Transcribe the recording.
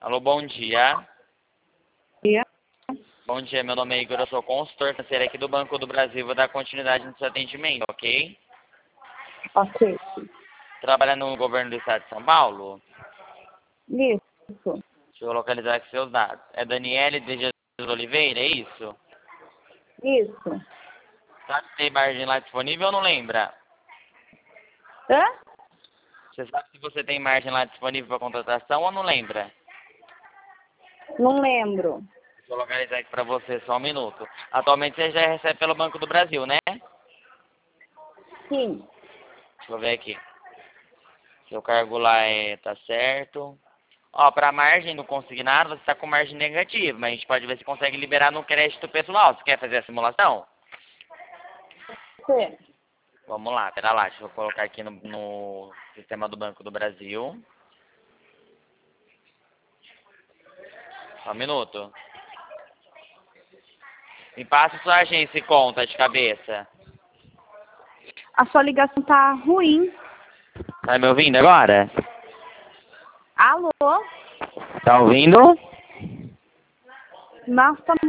Alô, bom dia. Dia. Bom dia, meu nome é Igor, eu sou consultor financeiro aqui do Banco do Brasil. Vou dar continuidade no seu atendimento, ok? Ok. Trabalha no governo do estado de São Paulo? Isso. Deixa eu localizar aqui seus dados. É Daniele de Jesus Oliveira, é isso? Isso. Sabe se tem margem lá disponível ou não lembra? Hã? Você sabe se você tem margem lá disponível para contratação ou não lembra? Não lembro. Deixa eu localizar aqui para você, só um minuto. Atualmente você já recebe pelo Banco do Brasil, né? Sim. Deixa eu ver aqui. Seu cargo lá tá certo. Ó, para margem no consignado, você está com margem negativa, mas a gente pode ver se consegue liberar no crédito pessoal. Você quer fazer a simulação? Sim. Vamos lá, pera lá, deixa eu colocar aqui no sistema do Banco do Brasil. Só um minuto. Me passa sua agência e conta de cabeça. A sua ligação tá ruim. Tá me ouvindo agora? Alô? Tá ouvindo? Nossa, tá